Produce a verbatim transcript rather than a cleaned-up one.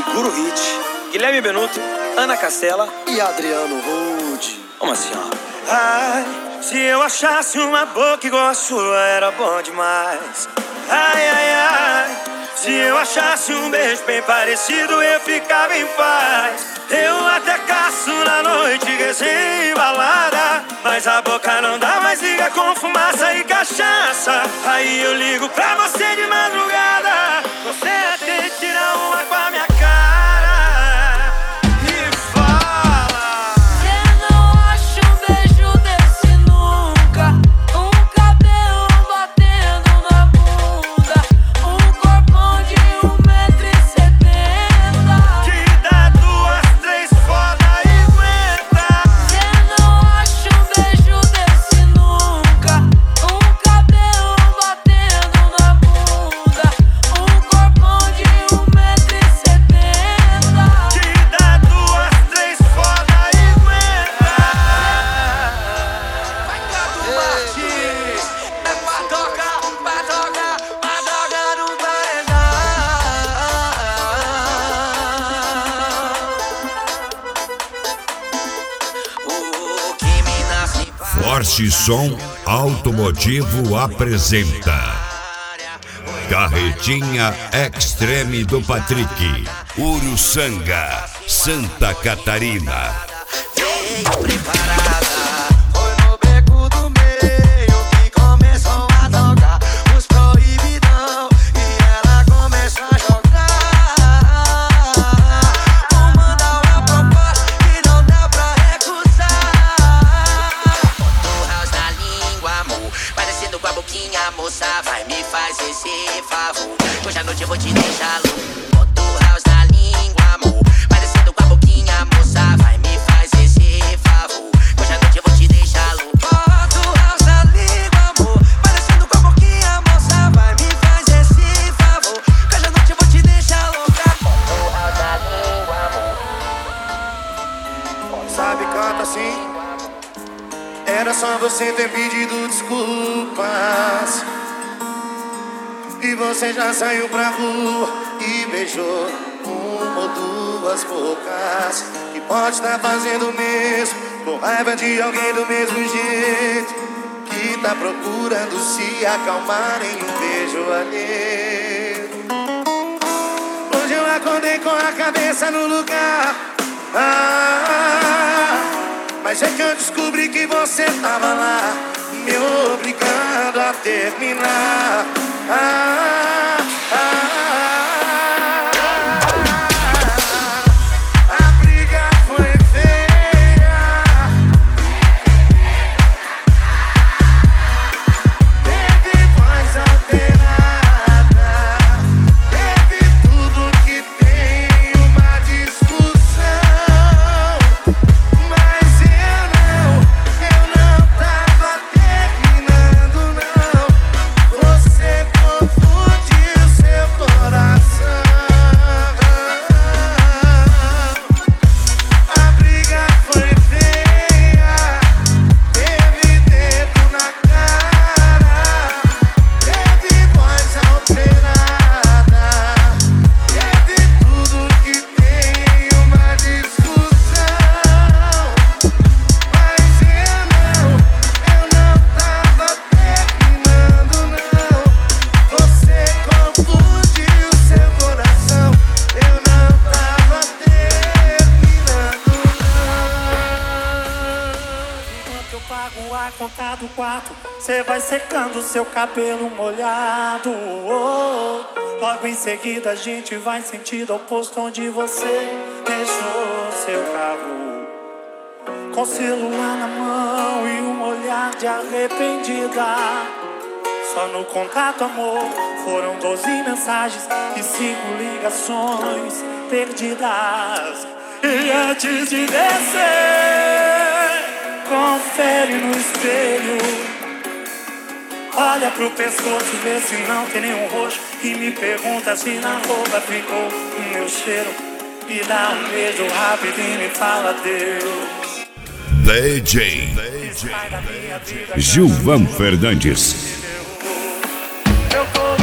Segura o hit. Guilherme Benuto, Ana Castela e Adriano Rude. Vamos assim, ó. Ai, se eu achasse uma boca igual a sua, era bom demais. Ai, ai, ai, se eu achasse um beijo bem parecido, eu ficava em paz. Eu até caço na noite, resenha e balada, mas a boca não dá mais liga com fumaça e cachaça. Aí eu ligo pra você de madrugada, você até tira uma com a minha cara e fala: eu não acho um beijo desse nunca. Um cabelo batendo na bunda, um corpão de um metro e setenta, que dá duas, três foda e aguenta. eu não acho um beijo desse nunca. Um cabelo batendo na bunda, um corpão de um metro e setenta, Que dá duas, três foda e aguenta. Vai Cadu Martins, é padoca, padoca, padoca no paredão. O que me nasce Forte Som Automotivo apresenta Carretinha Extreme do Patrick, Uruçanga, Santa Catarina. veio preparada. Foi no beco do meio que começou a tocar os proibidão e ela começou a jogar. Vou mandar uma proposta que não dá pra recusar. Bota o house na língua, amor, parecendo com a boquinha, moça, vai me fazer esse favor. Hoje à noite eu vou te deixar louco. Bota o house na língua, amor, parecendo com a boquinha, moça, vai me fazer esse favor. Hoje à noite eu vou te deixar louco. Bota o house na língua, amor, parecendo com a boquinha, moça, vai me fazer esse favor. Hoje à noite eu vou te deixar louca. Bota o house na língua, amor. Sabe, canta assim. Era só você ter pedido desculpas e você já saiu pra rua e beijou uma ou duas bocas. E pode estar fazendo o mesmo, com raiva de alguém do mesmo jeito, que tá procurando se acalmar em um beijo alheio. Hoje eu acordei com a cabeça no lugar, ah, mas é que eu descobri que você tava lá, me obrigando a terminar. Ah, ah, ah, a briga foi feia, teve voz alterada, teve tudo que tem uma discussão, mas eu não, eu não tava terminando não. Você confundiu seu coração. A briga foi feia, teve dedo na cara, teve voz alterada, teve tudo que tem uma discussão, mas eu não, eu não tava terminando não. Você confundiu seu coração, eu não tava terminando não. Enquanto eu pago a conta do quarto, cê vai secando seu cabelo molhado. Oh, logo em seguida a gente vai em sentido oposto, onde você deixou seu carro, com o celular na mão e um olhar de arrependida. Só no contato, amor, foram doze mensagens e cinco ligações perdidas. E antes de descer, confere no espelho, olha pro pescoço, vê se não tem nenhum roxo, e me pergunta se na roupa ficou o meu cheiro. Me dá um beijo rápido e me fala Deus. D J Gilvan Fernandes. Eu tô